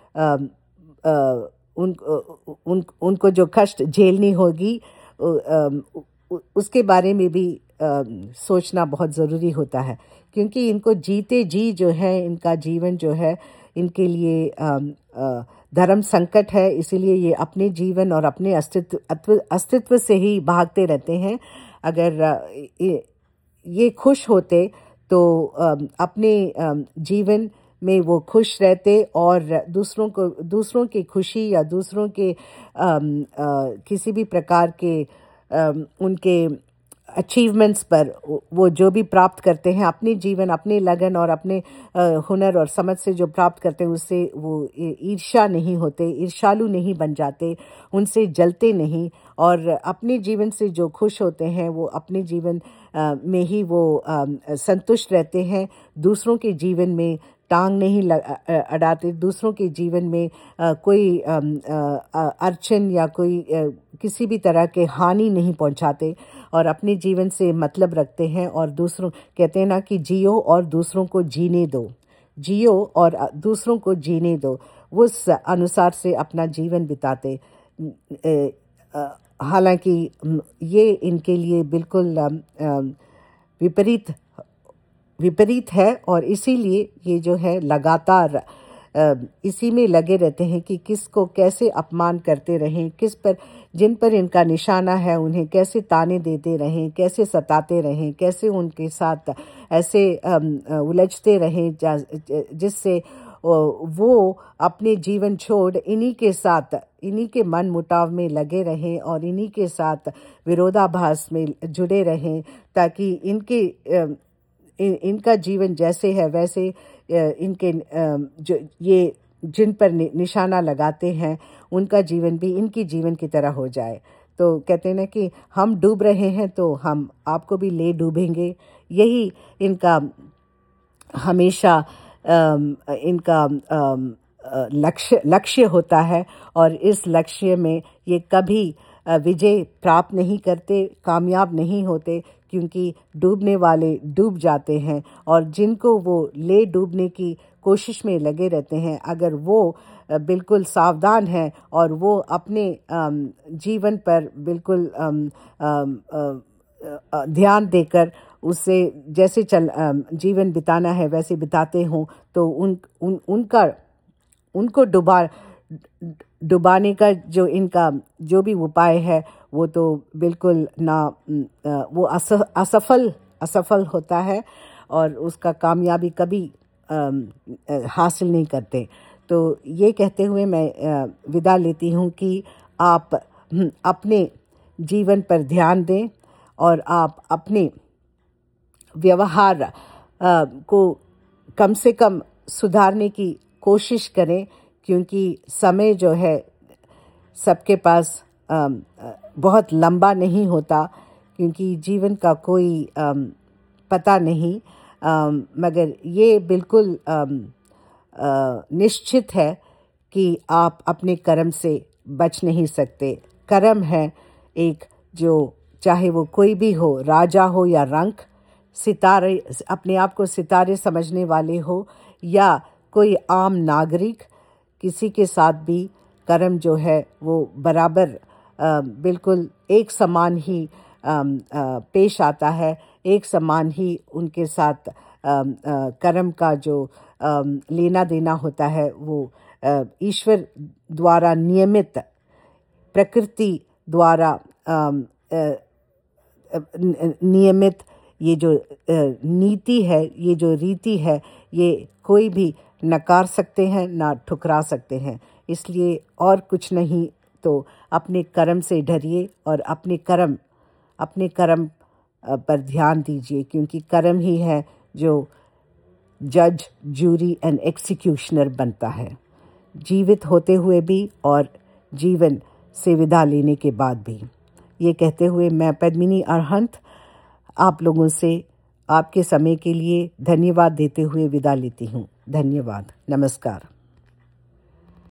उनको जो कष्ट झेलनी होगी, उसके बारे में भी सोचना बहुत ज़रूरी होता है, क्योंकि इनको जीते जी जो है इनका जीवन जो है इनके लिए धर्म संकट है। इसीलिए ये अपने जीवन और अपने अस्तित्व से ही भागते रहते हैं। अगर ये खुश होते तो अपने जीवन में वो खुश रहते और दूसरों की खुशी या दूसरों के किसी भी प्रकार के उनके अचीवमेंट्स पर वो जो भी प्राप्त करते हैं अपने जीवन, अपने लगन और अपने हुनर और समझ से जो प्राप्त करते हैं, उससे वो ईर्ष्या नहीं होते, ईर्ष्यालु नहीं बन जाते, उनसे जलते नहीं, और अपने जीवन से जो खुश होते हैं वो अपने जीवन में ही वो संतुष्ट रहते हैं। दूसरों के जीवन में टांग नहीं अड़ाते, दूसरों के जीवन में कोई अड़चन या कोई किसी भी तरह के हानि नहीं पहुंचाते, और अपने जीवन से मतलब रखते हैं। और दूसरों कहते हैं ना कि जियो और दूसरों को जीने दो, जियो और दूसरों को जीने दो, उस अनुसार से अपना जीवन बिताते। हालांकि ये इनके लिए बिल्कुल विपरीत है, और इसीलिए ये जो है लगातार इसी में लगे रहते हैं कि किसको कैसे अपमान करते रहें, जिन पर इनका निशाना है उन्हें कैसे ताने देते रहें, कैसे सताते रहें, कैसे उनके साथ ऐसे उलझते रहें जिससे वो अपने जीवन छोड़ इन्हीं के मन मुटाव में लगे रहें और इन्हीं के साथ विरोधाभास में जुड़े रहें, ताकि इनका जीवन जैसे है वैसे इनके जो ये जिन पर निशाना लगाते हैं उनका जीवन भी इनकी जीवन की तरह हो जाए। तो कहते हैं ना कि हम डूब रहे हैं तो हम आपको भी ले डूबेंगे। यही इनका हमेशा इनका लक्ष्य होता है, और इस लक्ष्य में ये कभी विजय प्राप्त नहीं करते, कामयाब नहीं होते, क्योंकि डूबने वाले डूब जाते हैं, और जिनको वो ले डूबने की कोशिश में लगे रहते हैं, अगर वो बिल्कुल सावधान हैं और वो अपने जीवन पर बिल्कुल ध्यान देकर उससे जैसे जीवन बिताना है वैसे बिताते हों, तो उनको डुबाने का जो इनका जो भी उपाय है वो तो बिल्कुल ना वो असफल होता है, और उसका कामयाबी कभी हासिल नहीं करते। तो ये कहते हुए मैं विदा लेती हूँ कि आप अपने जीवन पर ध्यान दें और आप अपने व्यवहार को कम से कम सुधारने की कोशिश करें, क्योंकि समय जो है सबके पास बहुत लंबा नहीं होता, क्योंकि जीवन का कोई पता नहीं, मगर ये बिल्कुल निश्चित है कि आप अपने कर्म से बच नहीं सकते। कर्म है एक जो चाहे वो कोई भी हो, राजा हो या रंक, सितारे अपने आप को सितारे समझने वाले हो या कोई आम नागरिक, किसी के साथ भी कर्म जो है वो बराबर बिल्कुल एक समान ही पेश आता है, एक समान ही उनके साथ कर्म का जो लेना देना होता है वो ईश्वर द्वारा नियमित, प्रकृति द्वारा नियमित ये जो नीति है, ये जो रीति है, ये कोई भी नकार सकते हैं ना ठुकरा सकते हैं। इसलिए और कुछ नहीं तो अपने कर्म से डरिए और अपने कर्म पर ध्यान दीजिए, क्योंकि कर्म ही है जो जज, जूरी एंड एक्सिक्यूशनर बनता है, जीवित होते हुए भी और जीवन से विदा लेने के बाद भी। ये कहते हुए मैं पद्मिनी अरहंत आप लोगों से आपके समय के लिए धन्यवाद देते हुए विदा लेती हूँ। धन्यवाद, नमस्कार।